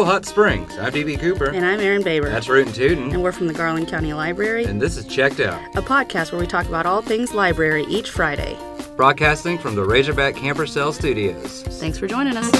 Hello, Hot Springs. I'm D.B. Cooper. And I'm Erin Baber. That's Rootin' Tootin'. And we're from the Garland County Library. And this is Checked Out, a podcast where we talk about all things library each Friday. Broadcasting from the Razorback Camper Cell Studios. Thanks for joining us.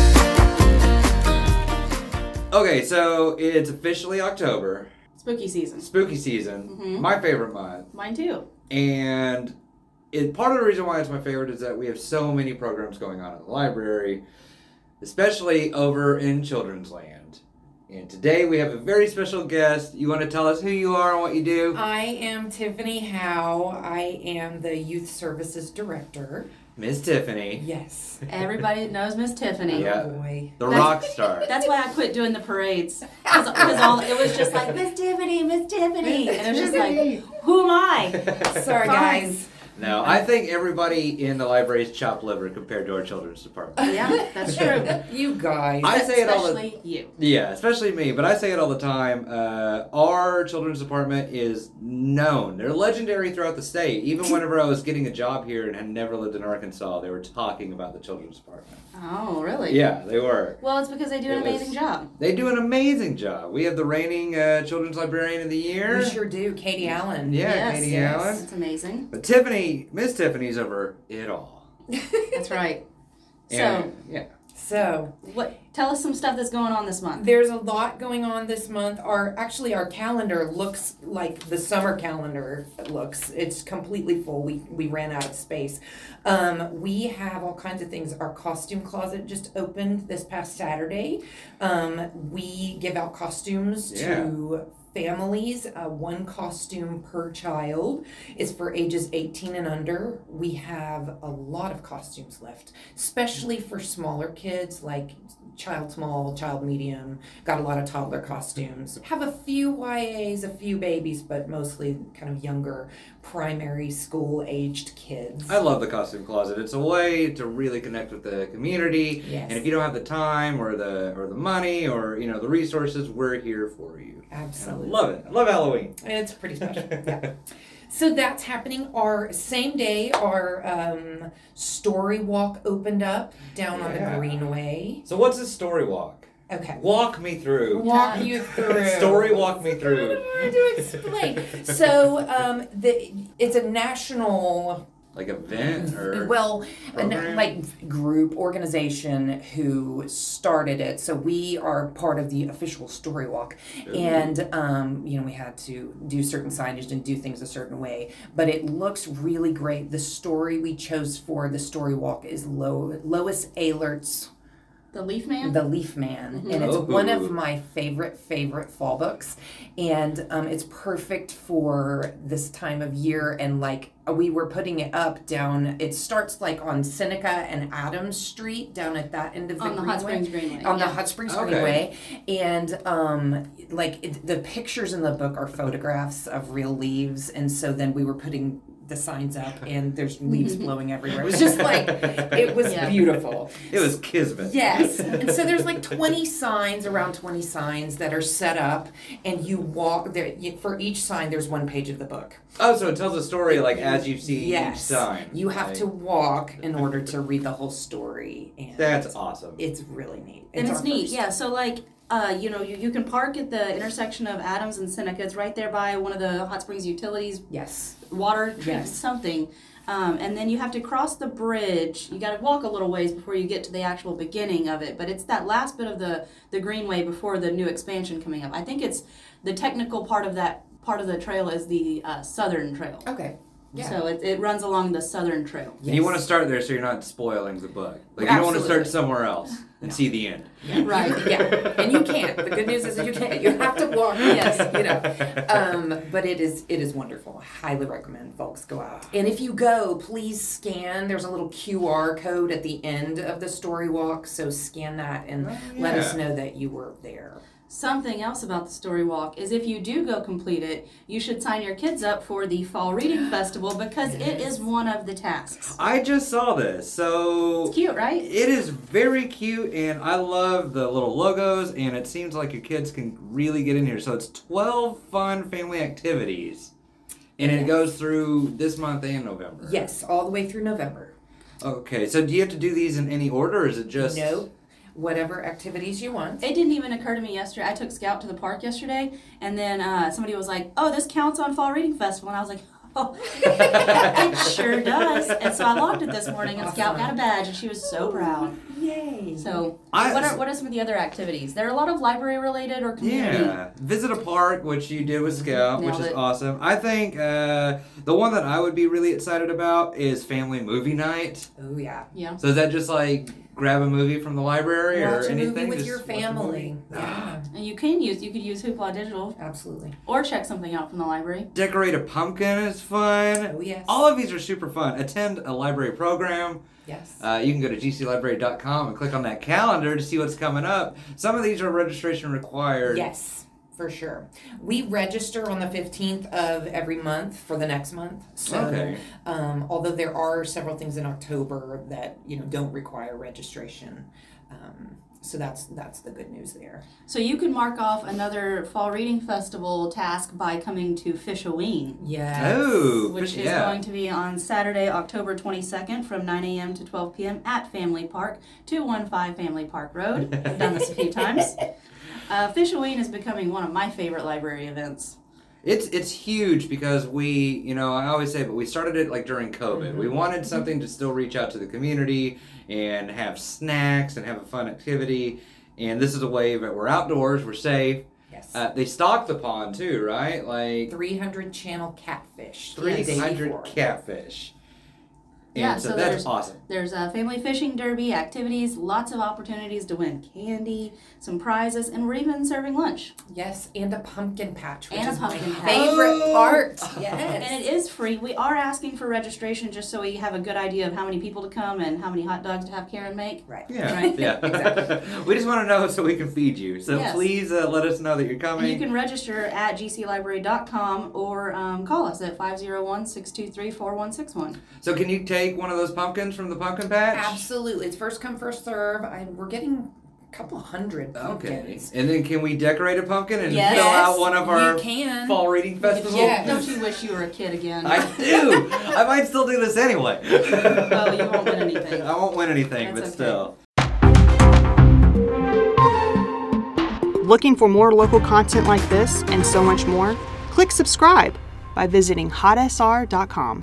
Okay, so it's officially October. Spooky season. Spooky season. Mm-hmm. My favorite month. Mine too. And part of the reason why it's my favorite is that we have so many programs going on in the library, especially over in Children's Land. And today we have a very special guest. You want to tell us who you are and what you do? I am Tiffany Howe. I am the Youth Services Director. Miss Tiffany. Yes. Everybody knows Miss Tiffany. Yeah. Oh boy. The rock star. That's why I quit doing the parades. Because it was just like, Miss Tiffany, Miss Tiffany. And it was just like, who am I? Sorry, guys. No, I think everybody in the library is chopped liver compared to our children's department. Yeah, that's true. You guys. I say it all the Especially you. Yeah, especially me, but I say it all the time. Our children's department is known. They're legendary throughout the state. Even whenever I was getting a job here and had never lived in Arkansas, they were talking about the children's department. Oh, really? Yeah, they were. Well, it's because they do an amazing job. They do an amazing job. We have the reigning children's librarian of the year. We sure do. Katie Allen. Yeah, Yes, Katie yes. Allen. It's amazing. But Tiffany, Miss Tiffany's over it all. That's right. And, yeah. So, tell us some stuff that's going on this month. there's a lot going on this month. Our calendar looks like the summer calendar looks. It's completely full. We ran out of space. We have all kinds of things. Our costume closet just opened this past Saturday. We give out costumes to families, one costume per child is for ages 18 and under. We have a lot of costumes left, especially for smaller kids like child small, child medium, got a lot of toddler costumes. Have a few YAs, a few babies, but mostly kind of younger primary school aged kids. I love the costume closet. It's a way to really connect with the community. Yes. And if you don't have the time or the money or the resources, we're here for you. Absolutely. And I love it. I love Halloween. It's pretty special. Yeah. So that's happening. Our same day, our story walk opened up down on the Greenway. So what's a story walk? Okay. Walk me through. Walk you through. Story walk me through. What am I to explain? So it's a national... Like event or group organization who started it. So we are part of the official story walk, and we had to do certain signage and do things a certain way. But it looks really great. The story we chose for the story walk is Lois Aylert's The Leaf Man? The Leaf Man. Mm-hmm. And it's one of my favorite fall books. And it's perfect for this time of year. And we were putting it up down, it starts on Seneca and Adams Street down at that end of the Greenway. On the Hot Springs Greenway. On the Hot Springs Greenway. And the pictures in the book are photographs of real leaves. And so then we were putting the signs up and there's leaves blowing everywhere. It was just it was beautiful. It was kismet. Yes. And so there's around 20 signs that are set up, and you walk there. For each sign, there's one page of the book. Oh, so it tells a story as you see each sign. You have to walk in order to read the whole story. And that's awesome. It's really neat. It's neat, yeah. So you can park at the intersection of Adams and Seneca. It's right there by one of the Hot Springs utilities. Yes. Water, something. And then you have to cross the bridge. You got to walk a little ways before you get to the actual beginning of it. But it's that last bit of the Greenway before the new expansion coming up. I think it's the technical part of that part of the trail is the Southern Trail. Okay. Yeah. So it runs along the Southern Trail. Yes. And you want to start there so you're not spoiling the book. You don't want to start somewhere else and see the end. Yeah. Right. Yeah. And you can't. The good news is that you can't. You have to walk. Yes. But it is wonderful. I highly recommend folks go out. And if you go, please scan. There's a little QR code at the end of the story walk. So scan that and let us know that you were there. Something else about the story walk is if you do go complete it, you should sign your kids up for the Fall Reading Festival because it is one of the tasks. I just saw this, so... It's cute, right? It is very cute, and I love the little logos, and it seems like your kids can really get in here. So it's 12 fun family activities, and it goes through this month and November. Yes, all the way through November. Okay, so do you have to do these in any order, or is it just... No. whatever activities you want. It didn't even occur to me yesterday. I took Scout to the park yesterday, and then somebody was like, "Oh, this counts on Fall Reading Festival," and I was like, "Oh, it sure does." And so I logged it this morning, and Scout got a badge, and she was so proud. Yay! So, what are some of the other activities? There are a lot of library related or community. Yeah, visit a park, which you did with Scout, which Nailed is it. awesome. I think the one that I would be really excited about is family movie night. Oh yeah. Yeah. So is that just like grab a movie from the library Watch or a anything? movie with Just your watch a family. movie? Yeah, And you could use Hoopla Digital absolutely. or check something out from the library. Decorate a pumpkin is fun. Oh yes. All of these are super fun. Attend a library program. Yes. You can go to gclibrary.com and click on that calendar to see what's coming up. Some of these are registration required. Yes, for sure. We register on the 15th of every month for the next month. So, Okay. although there are several things in October that don't require registration, so that's the good news there. So you can mark off another Fall Reading Festival task by coming to Fish-A-Ween, Yes. Oh, which is yeah. going to be on Saturday, October 22nd from 9 a.m. to 12 p.m. at Family Park, 215 Family Park Road. I've done this a few times. Fish-A-Ween is becoming one of my favorite library events. It's huge because we, I always say, but we started it like during COVID. We wanted something to still reach out to the community and have snacks and have a fun activity. And this is a way that we're outdoors, we're safe. Yes. They stocked the pond too, right? Like 300 channel catfish. the day 300 before. catfish. And Yeah, so so that's there's- awesome. There's a family fishing derby, activities, lots of opportunities to win candy, some prizes, and we're even serving lunch. Yes, and a pumpkin patch, which And a is pumpkin my patch. favorite Oh. part. And Yes. it is free. We are asking for registration just so we have a good idea of how many people to come and how many hot dogs to have Karen make. Right. Yeah, Right? yeah. Exactly. We just want to know so we can feed you. So Yes. please let us know that you're And coming. you can register at gclibrary.com or call us at 501-623-4161. So can you take one of those pumpkins from the pumpkin patch? Absolutely. It's first come, first serve. We're getting a couple hundred Okay. pumpkins. And then can we decorate a pumpkin and Yes. fill out one of our You can. fall reading festival? Yes. Don't you wish you were a kid again? I do. I might still do this anyway. Oh, you won't win anything. I won't win anything, That's but okay. still. Looking for more local content like this and so much more? Click subscribe by visiting hotsr.com.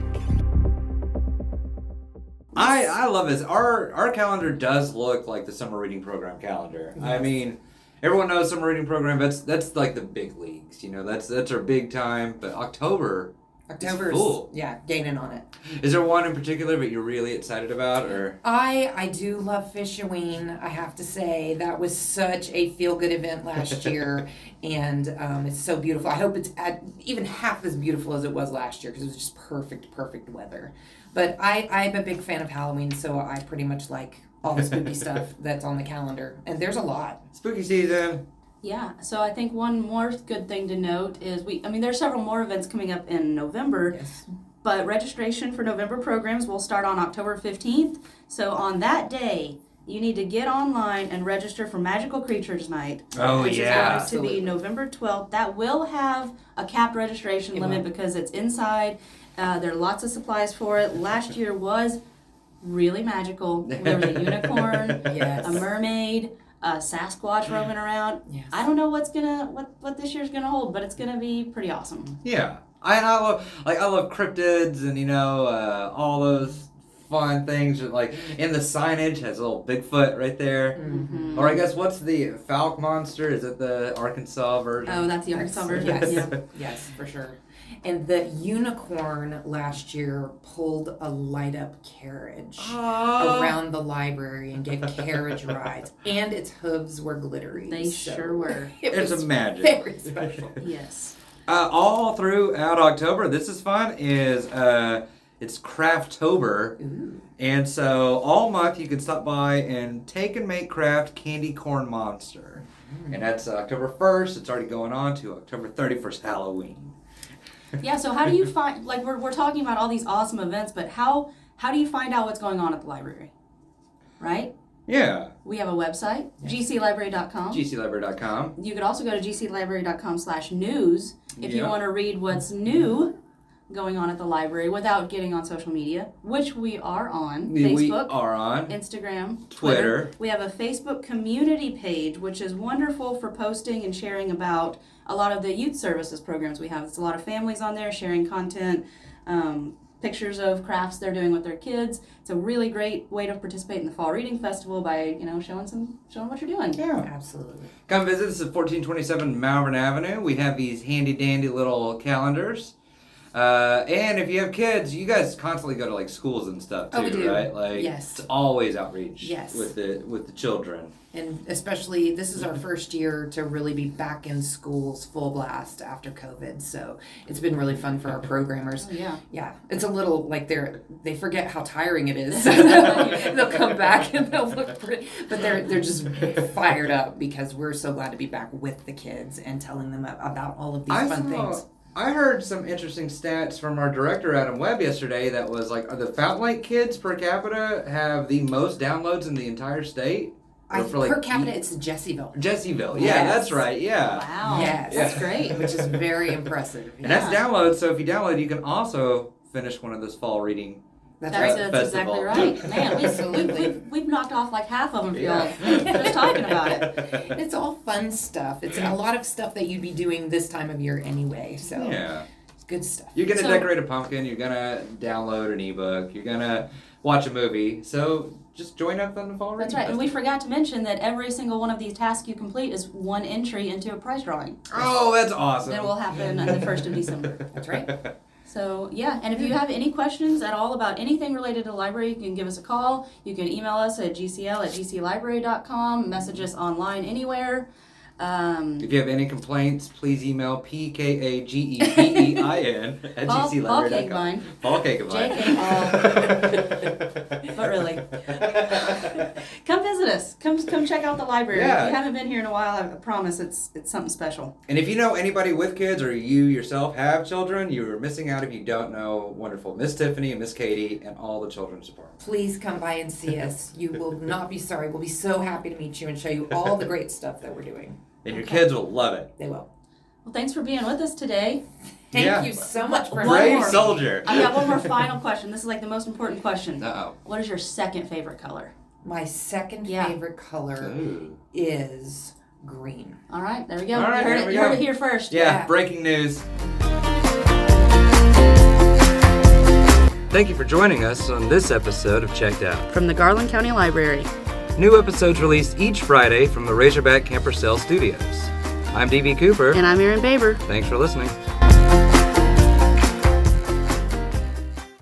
I love this. Our calendar does look like the summer reading program calendar. I mean, everyone knows summer reading program. That's like the big leagues. That's our big time. But October's full. Gaining on it. Is there one in particular that you're really excited about, or? I do love Fish-A-Ween. I have to say that was such a feel-good event last year, and it's so beautiful. I hope it's even half as beautiful as it was last year because it was just perfect weather. But I'm a big fan of Halloween, so I pretty much like all the spooky stuff that's on the calendar, and there's a lot. Spooky season. Yeah, so I think one more good thing to note is there's several more events coming up in November, Yes. but registration for November programs will start on October 15th. So on that day, you need to get online and register for Magical Creatures Night. Oh, which yeah. is going to be November 12th. That will have a capped registration It limit will. because it's inside. There are lots of supplies for it. Last year was really magical. There was a unicorn, Yes. a mermaid, a Sasquatch roaming around. Yes. I don't know what this year's gonna hold, but it's gonna be pretty awesome. Yeah, I love cryptids and all those fun things. Like, and the signage has a little Bigfoot right there. Mm-hmm. Or I guess what's the Falk monster? Is it the Arkansas version? Oh, that's the Arkansas version. Yes. Yeah. Yes, for sure. And the unicorn last year pulled a light-up carriage around the library and gave carriage rides, and its hooves were glittery. They so sure were. It It's was a magic. very special. Yes. All throughout October, this is fun. It's Crafttober, Ooh. and so all month you can stop by and take and make craft candy corn monster, and that's October 1st. It's already going on to October 31st, Halloween. Yeah. So how do you find? Like we're talking about all these awesome events, but how do you find out what's going on at the library? Right. Yeah, We have a website, gclibrary.com. gclibrary.com. You could also go to gclibrary.com/news if you Yeah. want to read what's new going on at the library without getting on social media, which we are on. We Facebook, are on Instagram, Twitter. We have a Facebook community page, which is wonderful for posting and sharing about a lot of the youth services programs we have. It's a lot of families on there sharing content, pictures of crafts they're doing with their kids. It's a really great way to participate in the Fall Reading Festival by, showing what you're doing. Yeah. Absolutely. Come visit us at 1427 Malvern Avenue. We have these handy dandy little calendars. And if you have kids, you guys constantly go to like schools and stuff too, Oh, we do. right? Like Yes. it's always outreach Yes. with the children. And especially, this is our first year to really be back in schools full blast after COVID. So it's been really fun for our programmers. Oh, yeah. Yeah, it's a little like they forget how tiring it is. So they'll come back and they'll look pretty, but they're just fired up because we're so glad to be back with the kids and telling them about all of these fun things. I heard some interesting stats from our director, Adam Webb, yesterday that was like, the Fountain Lake kids per capita have the most downloads in the entire state. Per capita, it's Jessieville. Jessieville, yeah, Yes. that's right, yeah. Wow. Yes. That's great. Which is very impressive. And that's downloads, so if you download, you can also finish one of those fall reading. That's That's right. exactly right. Man, Absolutely. we've knocked off like half of them for Yeah. y'all. Just talking about it. It's all fun stuff. It's a lot of stuff that you'd be doing this time of year anyway. So Yeah. good stuff. You're going to So- decorate a pumpkin, you're going to download an ebook, you're going to watch a movie, so just join up on the fall reading. That's right. And we Festival. forgot to mention that every single one of these tasks you complete is one entry into a prize drawing. Oh, that's awesome. That will happen on the 1st of December. That's right. So, yeah, and if you have any questions at all about anything related to the library, you can give us a call. You can email us at gcl@gclibrary.com, message us online anywhere. If you have any complaints, please email PKAGEPEIN at Paul gclibrary.com. Cakevine. Paul Cakevine. But really. Come visit us. Come check out the library. Yeah. If you haven't been here in a while, I promise it's something special. And if you know anybody with kids or you yourself have children, you are missing out if you don't know wonderful Miss Tiffany and Miss Katie and all the children's departments. Please come by and see us. You will not be sorry. We'll be so happy to meet you and show you all the great stuff that we're doing. And your kids will love it. They will. Well, thanks for being with us today. Thank Yeah. you so much for One Brave more. soldier. I've got one more final question. This is like the most important question. Uh-oh. What is your second favorite color? My second Yeah. favorite color Ooh. is green. All right, there we go. All right, you heard there it. we You go. heard it here first. Yeah, Yeah. breaking news. Thank you for joining us on this episode of Checked Out. From the Garland County Library. New episodes released each Friday from the Razorback Camper Cell Studios. I'm DB Cooper. And I'm Erin Baber. Thanks for listening.